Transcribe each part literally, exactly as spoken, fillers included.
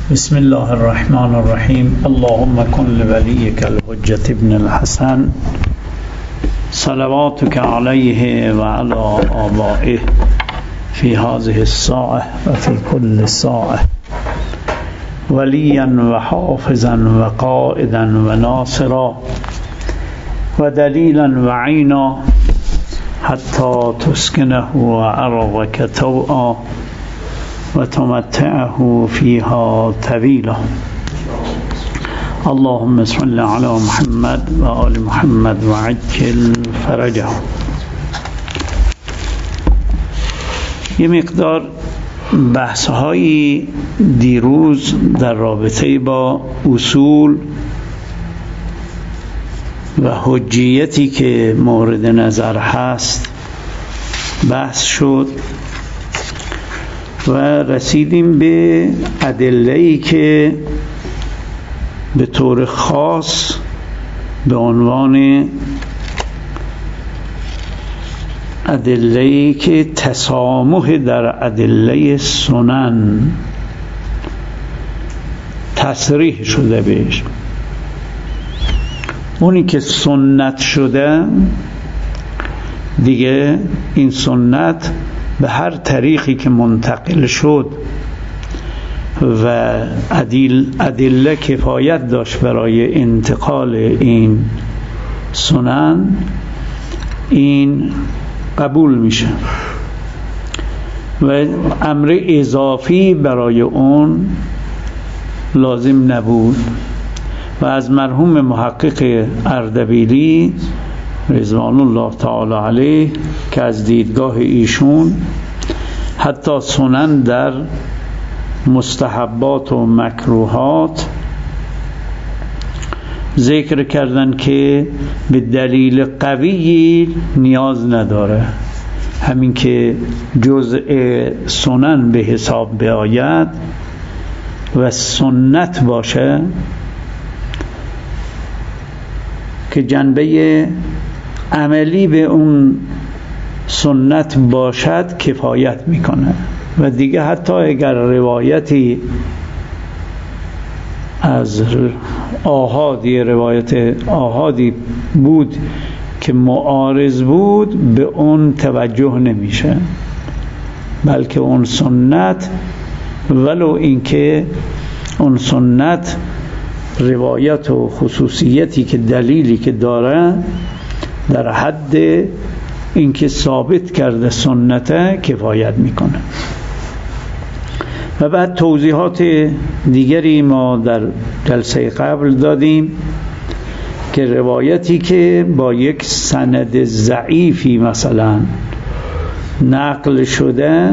بسم الله الرحمن الرحيم. اللهم كن لوليك الحجة ابن الحسن صلواتك عليه وعلى آبائه في هذه الساعة وفي كل ساعة وليا وحافظا وقائدا وناصرا ودليلا وعينا حتى تسكنه أرضك توعا وتمتعه فيها طويلا. اللهم صل على محمد وآل محمد وعجل فرجه. یه مقدار بحث‌های دیروز در رابطه با اصول و حجیتی که مورد نظر هست بحث شد و رسیدیم به ادله‌ای که به طور خاص به عنوان ادله‌ای که تسامح در ادله سنن تصریح شده بهش، اونی که سنت شده دیگه این سنت به هر طریقی که منتقل شد و ادل ادله کفایت داشت برای انتقال این سنن، این قبول میشه و امر اضافی برای اون لازم نبود. و از مرحوم محقق اردبیلی رضوان الله تعالی علیه که از دیدگاه ایشون حتی سنن در مستحبات و مکروهات ذکر کردن که به دلیل قوی نیاز نداره، همین که جزء سنن به حساب بیاید و سنت باشه که جنبه عملی به اون سنت باشد کفایت میکنه. و دیگه حتی اگر روایتی از آحادی روایت آحادی بود که معارض بود به اون توجه نمیشه، بلکه اون سنت ولو اینکه اون سنت روایت و خصوصیتی که دلیلی که داره در حد اینکه ثابت کرده سنت کفایت میکنه. و بعد توضیحات دیگری ما در جلسه قبل دادیم که روایتی که با یک سند ضعیفی مثلا نقل شده،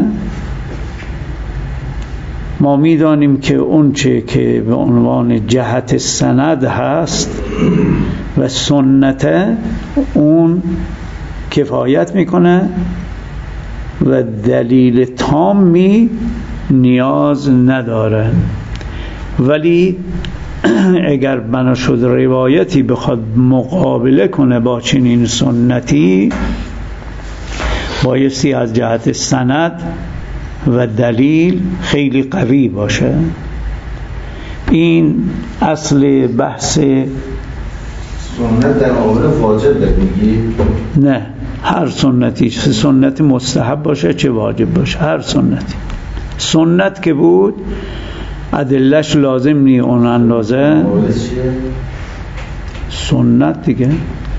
ما میدانیم که اون چه که به عنوان جهت سند هست و سنت اون کفایت میکنه و دلیل تامی نیاز نداره. ولی اگر بنا شد روایتی بخواد مقابله کنه با چنین سنتی، بایستی از جهت سند و دلیل خیلی قوی باشه. این اصل بحث سنت در عامل واجب میگی؟ نه، هر سنتی، چه سنت مستحب باشه چه واجب باشه، هر سنتی. سنت که بود ادلهش لازم نی اون اندازه سنت دیگه.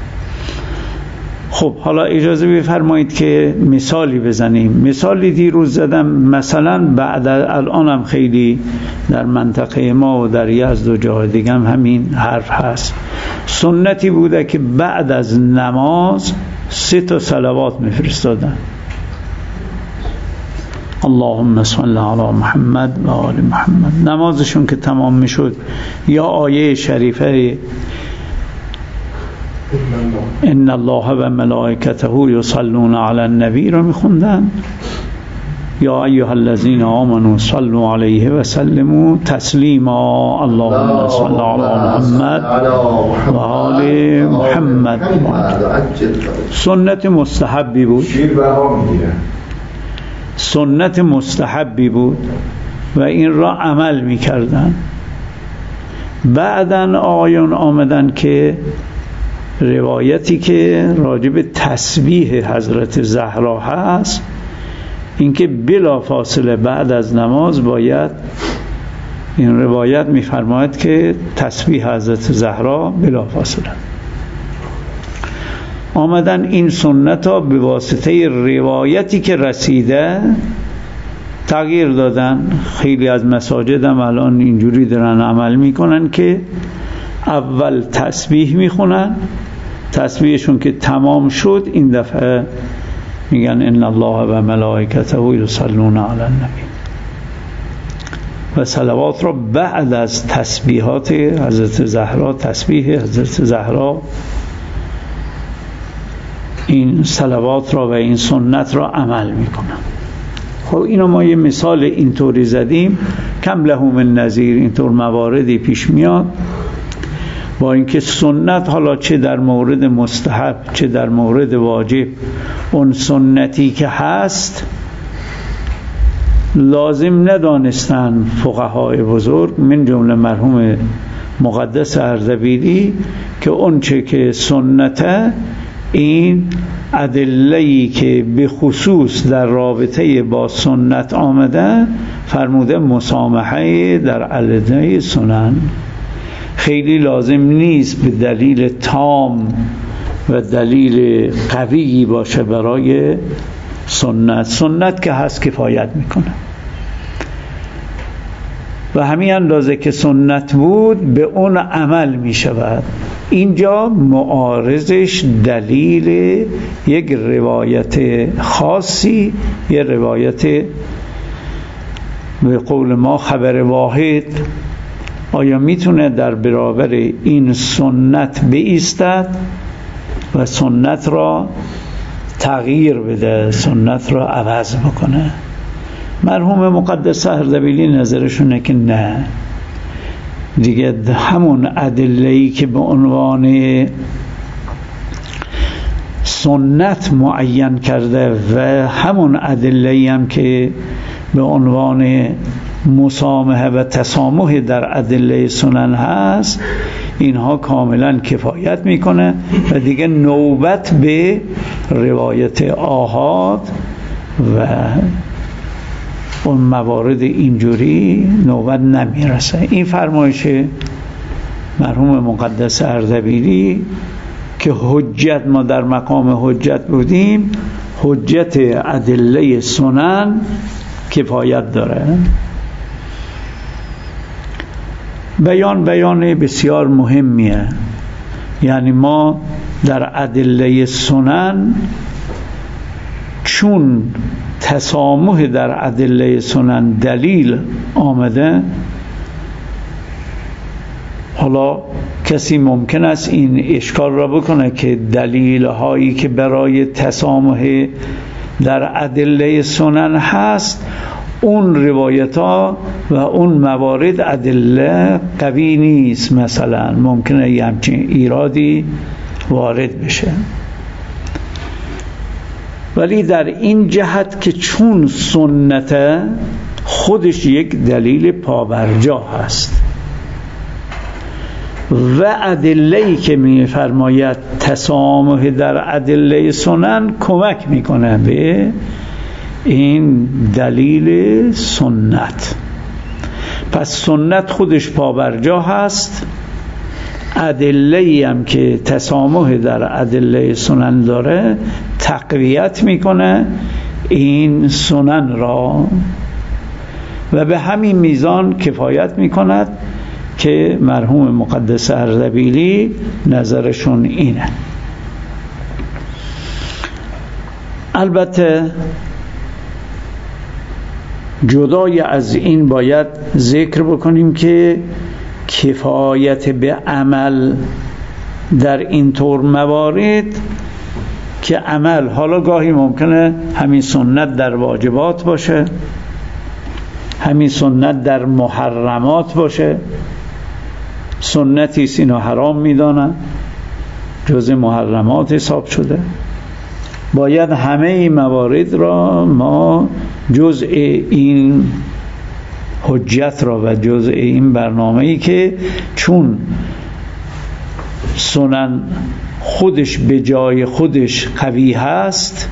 خب حالا اجازه بفرمایید که مثالی بزنیم. مثالی دیروز زدم، مثلا بعد الان هم خیلی در منطقه ما و در یزد و جای دیگه هم همین حرف هست. سنتی بوده که بعد از نماز سه تا صلوات میفرستادن، اللهم صل علی محمد و آل محمد. نمازشون که تمام میشد یا آیه شریفه ان الله و ملائکته یصلون علی النبی رو میخوندن، یا ایها الذین آمنوا صلوا علیه و سلموا تسلیما، اللهم صل علی محمد و آل محمد. سنت مستحبی بود، سنت مستحبی بود و این را عمل میکردن. بعدن آیون آمدن که روایتی که راجع به تسبیح حضرت زهرا هست، اینکه بلا فاصله بعد از نماز باید، این روایت میفرماید که تسبیح حضرت زهرا بلا فاصله آمدن. این سنت ها به واسطه روایتی که رسیده تغییر دادن. خیلی از مساجد هم الان اینجوری دارن عمل میکنن که اول تسبیح میخونن، تسبیحشون که تمام شد این دفعه میگن ان الله و ملائکته یصلون علی النبی، و صلوات را بعد از تسبیحات حضرت زهرا، تسبیح حضرت زهرا، این صلوات را و این سنت را عمل میکنن. خب اینو ما یه مثال اینطوری زدیم، کم له من نظیر. اینطور مواردی پیش میاد با اینکه سنت حالا چه در مورد مستحب چه در مورد واجب، اون سنتی که هست لازم ندانستن فقهای بزرگ، من جمله مرحوم مقدس اردبیلی، که اون چه که سنته این ادله‌ای که به خصوص در رابطه با سنت آمده فرموده مسامحه در علیه سنن. خیلی لازم نیست به دلیل تام و دلیل قوی باشه برای سنت. سنت که هست کفایت میکنه و همین اندازه که سنت بود به اون عمل میشود. اینجا معارضش دلیل یک روایت خاصی، یک روایت به قول ما خبر واحد، آیا میتونه در برابر این سنت بایستد و سنت را تغییر بده، سنت را عوض بکنه؟ مرحوم مقدس اردبیلی نظرشونه که نه، دیگه همون ادله‌ای که به عنوان سنت معین کرده و همون ادله‌ای هم که به عنوان مسامحه و تسامح در ادله سنن هست، اینها کاملا کفایت میکنه و دیگه نوبت به روایت آحاد و اون موارد اینجوری نوبت نمیرسه. این فرمایش مرحوم مقدس اردبیلی که حجت، ما در مقام حجت بودیم، حجت ادله سنن کفایت داره. بیان بیان بسیار مهمیه، یعنی ما در ادله سنن چون تسامح در ادله سنن دلیل آمده، حالا کسی ممکن است این اشکال را بکنه که دلیل هایی که برای تسامح در ادله سنن هست اون روایت ها و اون موارد ادله قوی نیست، مثلا ممکنه یه همچین ایرادی وارد بشه. ولی در این جهت که چون سنت خودش یک دلیل پابرجا هست و ادله‌ای که می‌فرماید تسامح در ادله سنن کمک میکنه به این دلیل سنت، پس سنت خودش پابرجا هست، ادله‌ای هم که تسامح در ادله سنن داره تقویت میکنه این سنن را و به همین میزان کفایت میکند که مرحوم مقدس اردبیلی نظرشون اینه. البته جدای از این باید ذکر بکنیم که کفایت به عمل در این طور موارد که عمل حالا گاهی ممکنه همین سنت در واجبات باشه، همین سنت در محرمات باشه، سنتی است اینو حرام میدانن جز محرمات حساب شده، باید همه این موارد را ما جزء این حجت را و جزء این برنامه‌ای که چون سنن خودش به جای خودش قوی هست،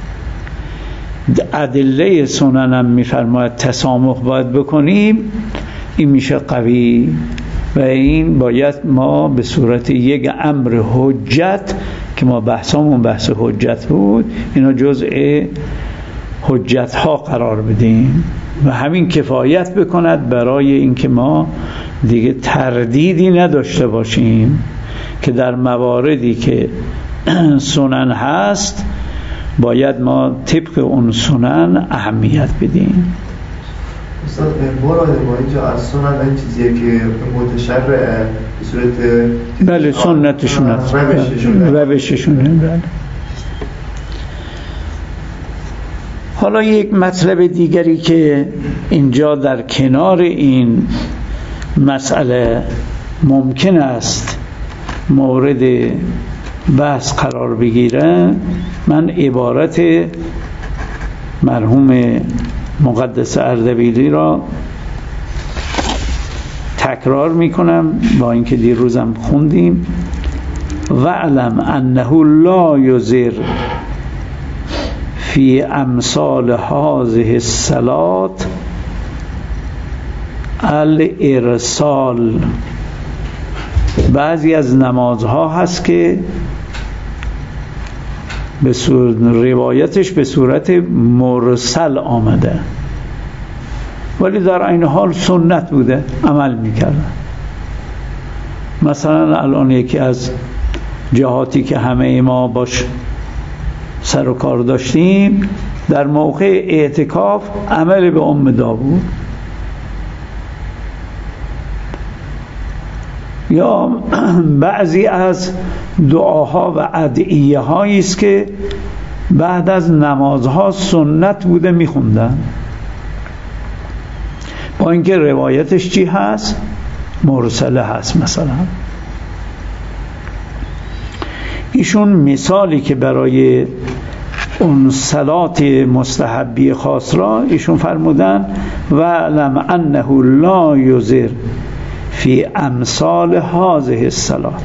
ادله سنن هم میفرماید تسامح باید بکنیم، این میشه قوی و این باید ما به صورت یک امر حجت که ما بحثمون بحث حجت بود اینا جزء حجت ها قرار بدیم و همین کفایت بکند برای اینکه ما دیگه تردیدی نداشته باشیم که در مواردی که سنن هست باید ما طبق اون سنن اهمیت بدیم. استاد مراد ما اینجا از سنن این چیزیه که متشرع به صورت بله سنتشون هست، روششونه. بله. حالا یک مطلب دیگری که اینجا در کنار این مسئله ممکن است مورد بحث قرار بگیره، من عبارت مرحوم مقدس اردبیلی را تکرار میکنم با اینکه دیروزم خوندیم: وعلم انه لا یضر فی امثال هذه الصلاة الارسال. بعضی از نمازها هست که به صورت روایتش به صورت مرسل آمده ولی در این حال سنت بوده، عمل میکردن. مثلا الان یکی از جهاتی که همه ما باش سر و کار داشتیم در موقع اعتکاف عمل به ام داوود، یا بعضی از دعاها و ادعیه هایی است که بعد از نمازها سنت بوده میخوندن، با اینکه روایتش چی هست؟ مرسله هست. مثلا ایشون مثالی که برای اون صلات مستحبی خاص را ایشون فرمودن: و علم انه لا یضر فی امثال هذه الصلاة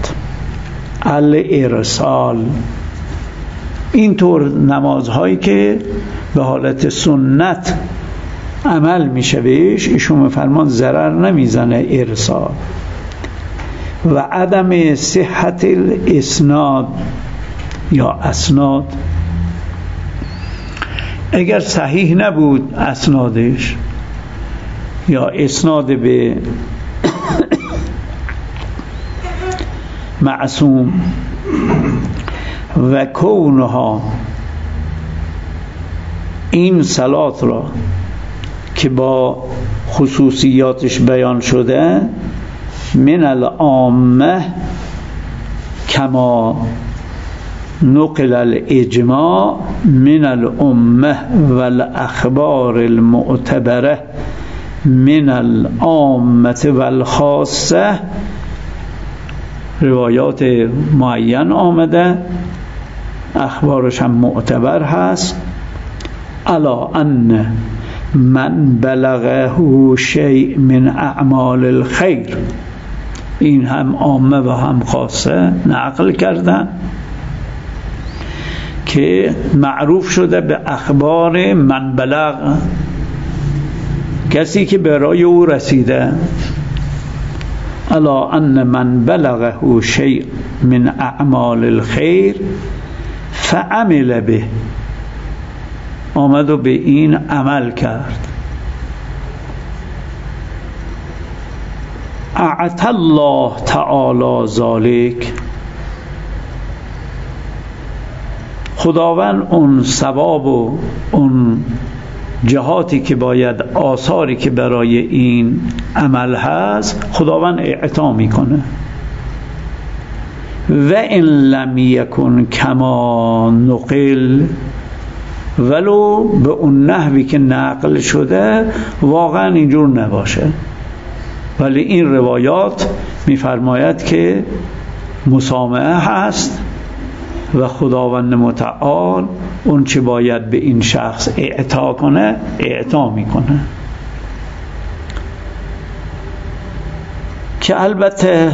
الارسال. اینطور نمازهایی که به حالت سنت عمل میشه بهش ایشون فرمان ضرر نمیزنه ارسال. و عدم صحت الاسناد یا اسناد، اگر صحیح نبود اسنادش یا اسناد به معصوم و کونها این صلات را که با خصوصیاتش بیان شده من العامه کما نقل الاجماع من الامه والاخبار المعتبره من العامه والخاصه، روایات معین آمده، اخبارش هم معتبر هست. الا ان من بلغه شیء من اعمال الخیر، این هم عامه و هم خاصه نقل کردن که معروف شده به اخبار من بلغ، کسی که برای او رسیده. الا ان من بلغه شیء من اعمال الخیر فعمل به، آمد و به این عمل کرد. اعطى الله تعالی ذلك، خداوند اون ثواب و اون جهاتی که باید، آثاری که برای این عمل هست خداوند اعطا میکنه. و ان لم یکن کما نقل، ولو به اون نحوی که نقل شده واقعا اینجور نباشه، ولی این روایات میفرماید که مسامحه هست و خداوند متعال اون چه باید به این شخص اعطا کنه اعطا میکنه. که البته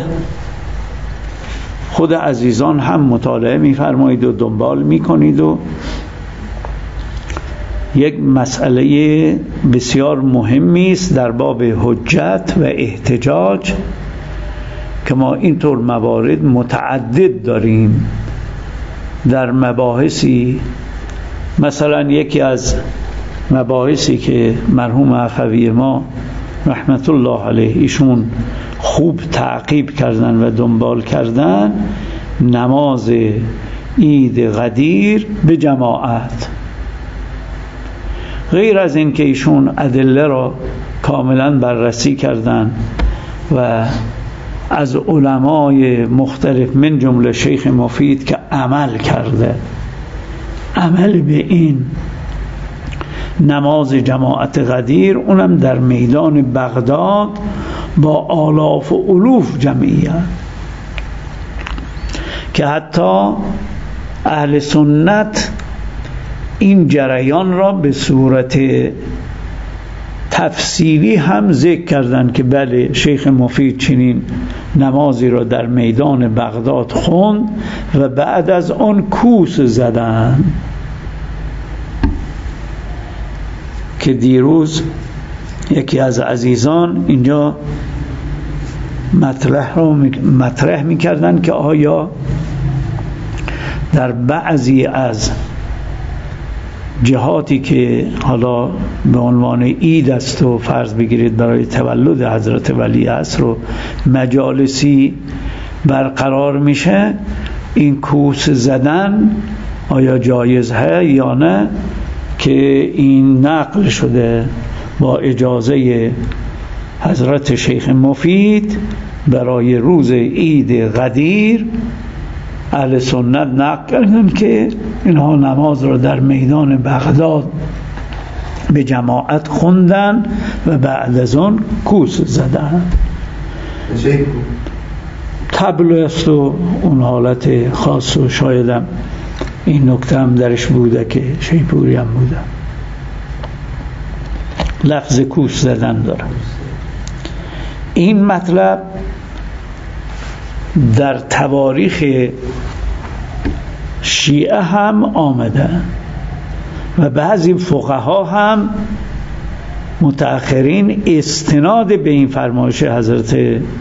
خود عزیزان هم مطالعه می‌فرمایید و دنبال می‌کنید و یک مسئله بسیار مهمی است در باب حجت و احتجاج که ما اینطور موارد متعدد داریم در مباحثی. مثلا یکی از مباحثی که مرحوم عفوی ما رحمت الله علیه ایشون خوب تعقیب کردن و دنبال کردن، نماز عید قدیر به جماعت. غیر از این که ایشون ادله را کاملا بررسی کردن و از علمای مختلف من جمله شیخ مفید که عمل کرده، عمل به این نماز جماعت قدیر، اونم در میدان بغداد با آلاف و الوف جمعیت، که حتی اهل سنت این جریان را به صورت تفصیلی هم ذکر کردند که بله شیخ مفید چنین نمازی را در میدان بغداد خوند و بعد از آن کوس زدن. که دیروز یکی از عزیزان اینجا مطرح رو مطرح می‌کردن که آیا در بعضی از جهاتی که حالا به عنوان عید است و فرض بگیرید برای تولد حضرت ولی عصر و مجالسی برقرار میشه، این کوس زدن آیا جایزه یا نه، که این نقل شده با اجازه حضرت شیخ مفید برای روز عید قدیر. اهل سنت نقل کردن که اینها نماز را در میدان بغداد به جماعت خوندن و بعد از اون کوس زدن. طبل است و اون حالت خاص و شایدم این نکته هم درش بوده که شیپوری هم بوده، لفظ کوس زدن داره. این مطلب در تواریخ شیعه هم آمده و بعضی فقها هم متأخرین استناد به این فرمایش حضرت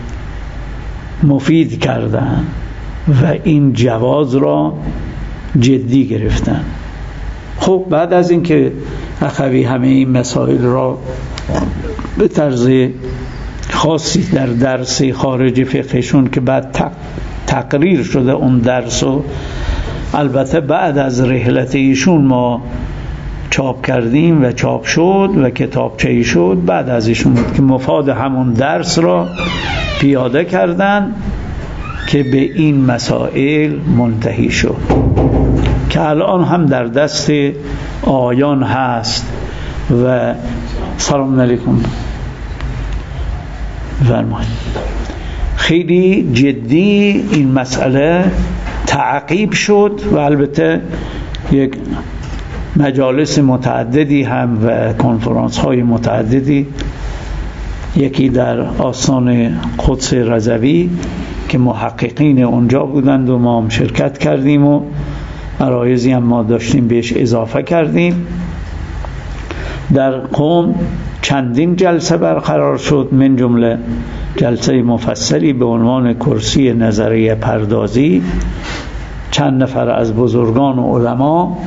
مفید کردن و این جواز را جدی گرفتن. خب بعد از اینکه اخوی همه این مسائل را به طرز خاصی در درس خارج فقهشون که بعد تقریر شده اون درس، و البته بعد از رحلت ایشون ما چاپ کردیم و چاپ شد و کتابچه‌ای شد، بعد از ایشون بود که مفاد همون درس را پیاده کردن که به این مسائل منتهی شد که الان هم در دست آیان هست. و سلام علیکم فرمایید. خیلی جدی این مسئله تعقیب شد و البته یک مجالس متعددی هم و کنفرانس های متعددی، یکی در آستان قدس رضوی که محققین اونجا بودند و ما هم شرکت کردیم و عرایضی هم ما داشتیم بهش اضافه کردیم. در قم چندین جلسه برقرار شد، من جمله جلسه مفصلی به عنوان کرسی نظریه پردازی. چند نفر از بزرگان و علما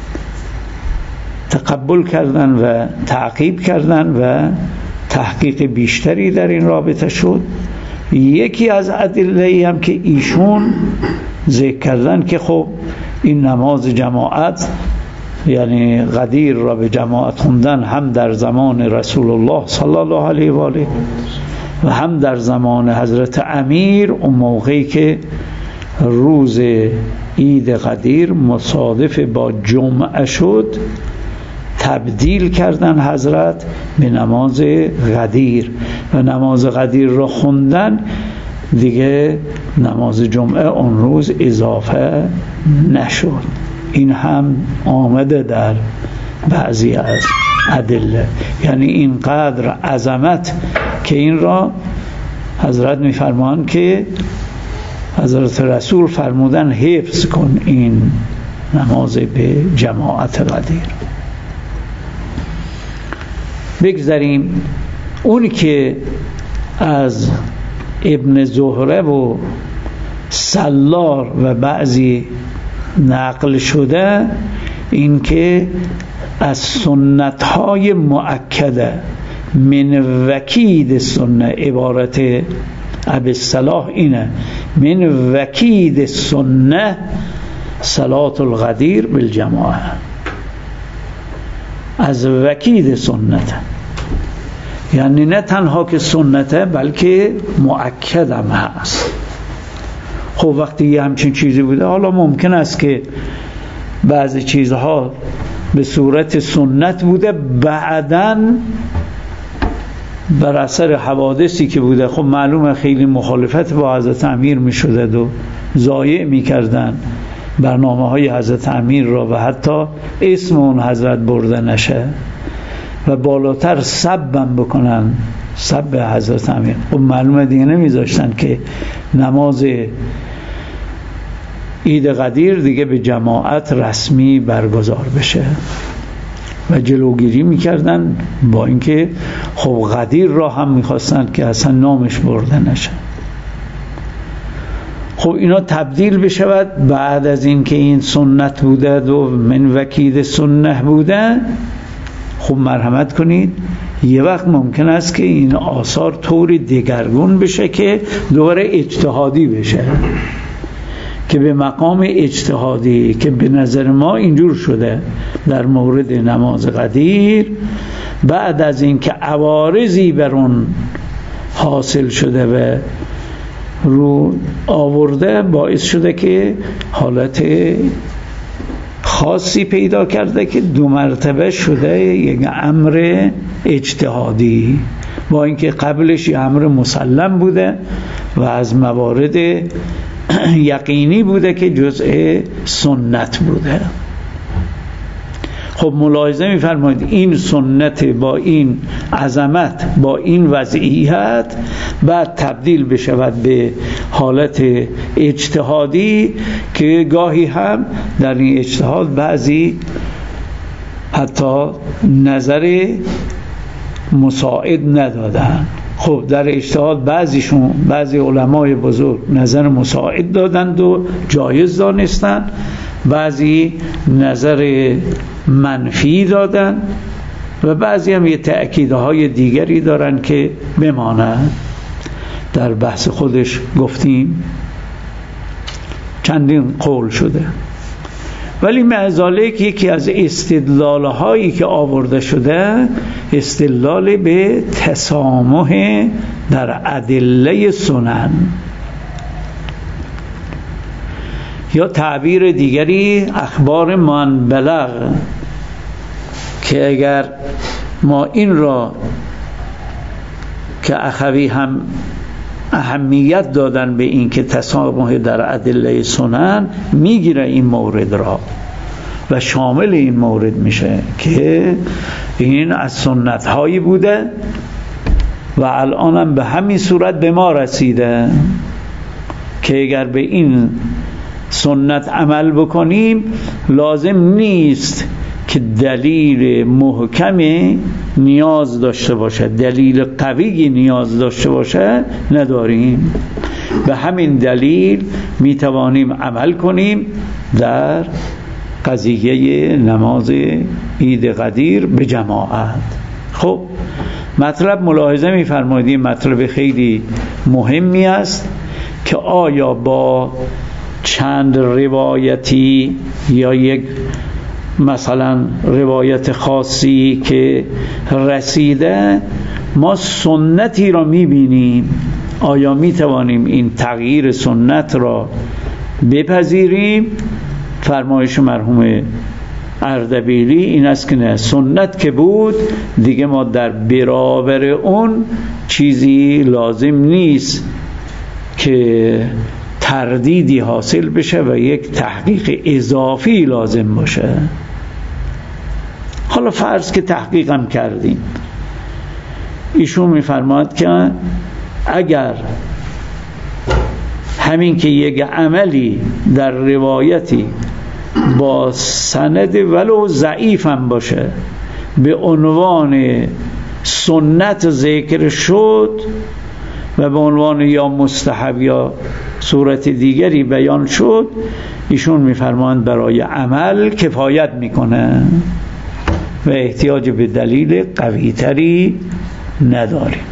تقبل کردن و تعقیب کردن و تحقیق بیشتری در این رابطه شد. یکی از ادله هم که ایشون ذکر کردن که خب این نماز جماعت یعنی قدیر را به جماعت خوندن هم در زمان رسول الله صلی الله علیه و آله و هم در زمان حضرت امیر، اون موقعی که روز عید قدیر مصادف با جمعه شد، تبدیل کردن حضرت به نماز قدیر و نماز قدیر را خوندن دیگه نماز جمعه اون روز اضافه نشد. این هم آمده در بعضی از ادله، یعنی اینقدر عظمت که این را حضرت میفرمان که حضرت رسول فرمودن حفظ کن این نماز به جماعت قدیر. بگذاریم اون که از ابن زهره و سلار و بعضی نقل شده، این که از سنت های مؤکده من وکید سنه، عبارت ابی صلاح اینه، من وکید سنه صلاة الغدیر بالجماعه، از وکید سنت، یعنی نه تنها که سنته بلکه مؤکد هم هست. خب وقتی همچین چیزی بوده، حالا ممکن است که بعضی چیزها به صورت سنت بوده، بعداً بر اثر حوادثی که بوده، خب معلومه خیلی مخالفت با حضرت امیر می شده و ضایع می کردن برنامه های حضرت امیر را و حتی اسم اون حضرت برده نشه و بالاتر سبم بکنن، سب حضرت امیر. خب معلومه دیگه نمیذاشتن که نماز عید قدیر دیگه به جماعت رسمی برگزار بشه و جلوگیری میکردن، با اینکه خب قدیر را هم میخواستن که اصلا نامش برده نشه. خب اینا تبدیل بشود بعد از اینکه این سنت بوده و من وکید سنه بوده. خب مرحمت کنید، یه وقت ممکن است که این آثار طوری دگرگون بشه که دوباره اجتهادی بشه، که به مقام اجتهادی که به نظر ما اینجور شده در مورد نماز قدیر، بعد از اینکه عوارضی بر اون حاصل شده و رو آورده، باعث شده که حالت خاصی پیدا کرده که دو مرتبه شده یک امر اجتهادی، با اینکه قبلش یک امر مسلم بوده و از موارد یقینی بوده که جزء سنت بوده. خب ملاحظه می‌فرمایید این سنت با این عظمت، با این وضعیت، بعد تبدیل بشود به حالت اجتهادی که گاهی هم در این اجتهاد بعضی حتی نظر مساعد ندادن. خب در اجتهاد بعضیشون، بعضی علمای بزرگ نظر مساعد دادند و جایز دانستن، بعضی نظر منفی دادن و بعضی هم یه تأکیدهای دیگری دارن که بمانند. در بحث خودش گفتیم چندین قول شده، ولی معذالک یکی از استدلالهایی که آورده شده استدلال به تسامح در ادله سنن، یا تعبیر دیگری اخبار من بلغ، که اگر ما این را که اخوی هم اهمیت دادن به این که تسامح در ادله سنن، میگیره این مورد را و شامل این مورد میشه که این از سنت هایی بوده و الان هم به همین صورت به ما رسیده که اگر به این سنت عمل بکنیم لازم نیست که دلیل محکمی نیاز داشته باشه، دلیل قوی نیاز داشته باشه، نداریم. به همین دلیل می توانیم عمل کنیم در قضیه نماز عید قدیر به جماعت. خب مطلب ملاحظه می فرمایید، مطلب خیلی مهمی است که آیا با چند روایتی یا یک مثلا روایت خاصی که رسیده ما سنتی را میبینیم، آیا میتوانیم این تغییر سنت را بپذیریم؟ فرمایش مرحوم اردبیلی این است که نه، سنت که بود دیگه ما در برابر اون چیزی لازم نیست که تردیدی حاصل بشه و یک تحقیق اضافی لازم باشه. حالا فرض که تحقیقم کردیم، ایشون میفرماد که اگر همین که یک عملی در روایتی با سند ولو ضعیف هم باشه به عنوان سنت ذکر شد و به عنوان یا مستحب یا صورت دیگری بیان شد، ایشون میفرمایند برای عمل کفایت میکنه و احتیاج به دلیل قوی تری نداریم.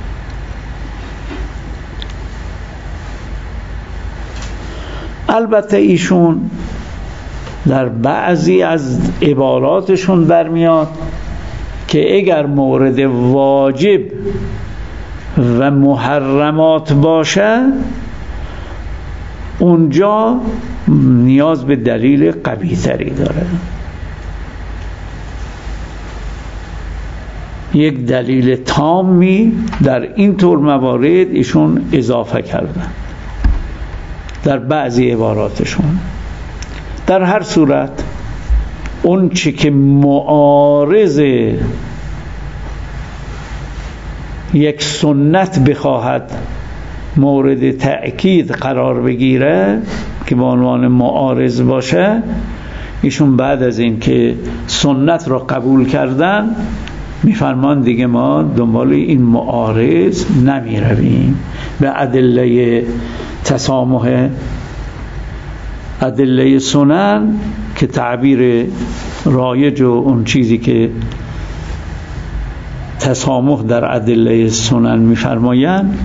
البته ایشون در بعضی از عباراتشون برمیاد که اگر مورد واجب و محرمات باشه اونجا نیاز به دلیل قوی تری داره. یک دلیل تامی در این طور موارد ایشون اضافه کردن در بعضی عباراتشون. در هر صورت اون چی که معارض یک سنت بخواهد مورد تأکید قرار بگیره که به عنوان معارض باشه، ایشون بعد از این که سنت را قبول کردن میفرمان دیگه ما دنبال این معارض نمی رویم، به ادله تسامح، ادله سنن که تعبیر رایج و اون چیزی که تسامح در ادله سنن میفرمایند،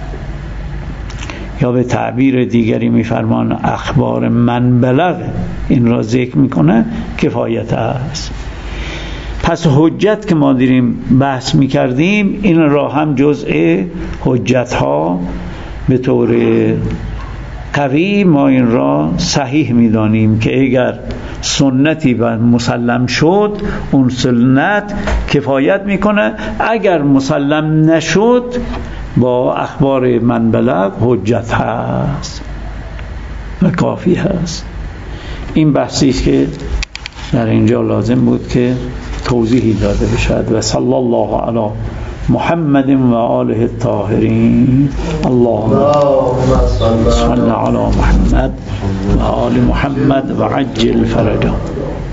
یا به تعبیر دیگری میفرمان اخبار من بلغ، این را ذکر میکنه، کفایت است. پس حجت که ما داریم بحث میکردیم این را هم جزء حجت ها به طور قوی ما این را صحیح میدانیم که اگر سنتی و مسلم شد اون سنت کفایت میکنه، اگر مسلم نشد با اخبار من بلغ حجت هست و کافی هست. این بحثی است که در اینجا لازم بود که توضیحی داده بشد. و صلی الله علی محمد و آله الطاهرین. اللهم صل علی محمد و آل محمد و عجل فرجه.